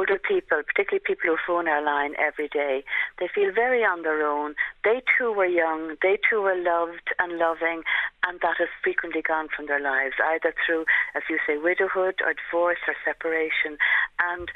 older people, particularly people who phone our line every day, they feel very on their own. They too were young, they too were loved and loving, and that has frequently gone from their lives, either through, as you say, widowhood or divorce or separation. And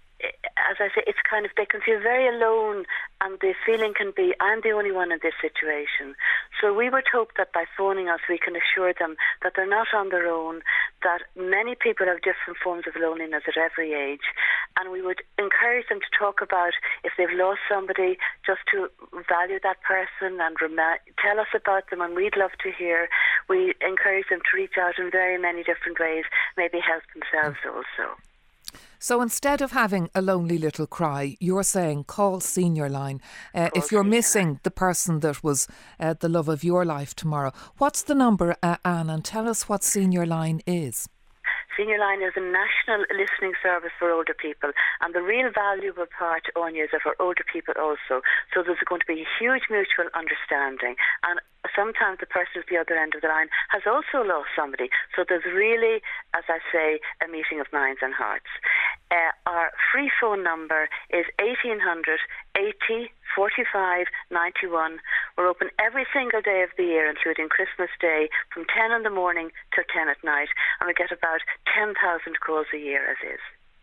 as I say, it's kind of, they can feel very alone, and the feeling can be, I'm the only one in this situation. So we would hope that by phoning us, we can assure them that they're not on their own, that many people have different forms of loneliness at every age, and we would encourage them to talk about, if they've lost somebody, just to value that person and tell us about them, and we'd love to hear. We encourage them to reach out in very many different ways, maybe help themselves also. So instead of having a lonely little cry, you're saying call Senior Line. If you're missing the person that was the love of your life tomorrow, what's the number, Anne? And tell us what Senior Line is. Senior Line is a national listening service for older people, and the real valuable part, Anya, is for older people also. So there's going to be a huge mutual understanding, and sometimes the person at the other end of the line has also lost somebody. So there's really, as I say, a meeting of minds and hearts. Our free phone number is 1800 80 45 91. We're open every single day of the year, including Christmas Day, from 10 in the morning till 10 at night, and we get about 10,000 calls a year as is.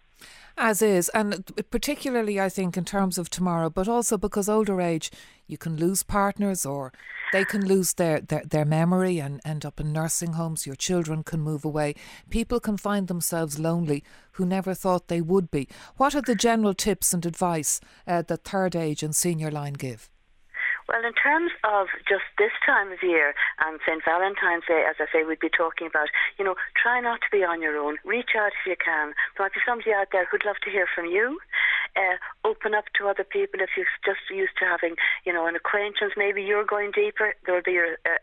As is, and particularly I think in terms of tomorrow, but also because older age, you can lose partners, or they can lose their memory and end up in nursing homes. Your children can move away. People can find themselves lonely who never thought they would be. What are the general tips and advice that Third Age and Senior Line give? Well, in terms of just this time of year and St. Valentine's Day, as I say, we'd be talking about, try not to be on your own. Reach out if you can. There might be somebody out there who'd love to hear from you. Open up to other people. If you're just used to having, an acquaintance, maybe you're going deeper. There'll be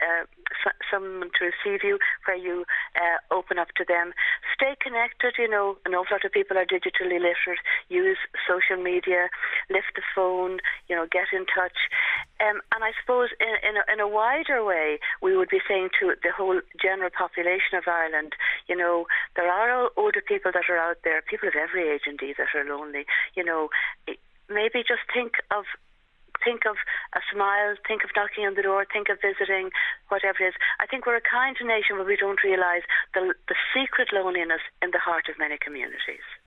someone to receive you where you open up to them. Stay connected. An awful lot of people are digitally literate. Use social media. Lift the phone. Get in touch. And I suppose in a wider way, we would be saying to the whole general population of Ireland, there are older people that are out there, people of every age indeed, that are lonely. Maybe just think of a smile, think of knocking on the door, think of visiting, whatever it is. I think we're a kind nation where we don't realise the secret loneliness in the heart of many communities.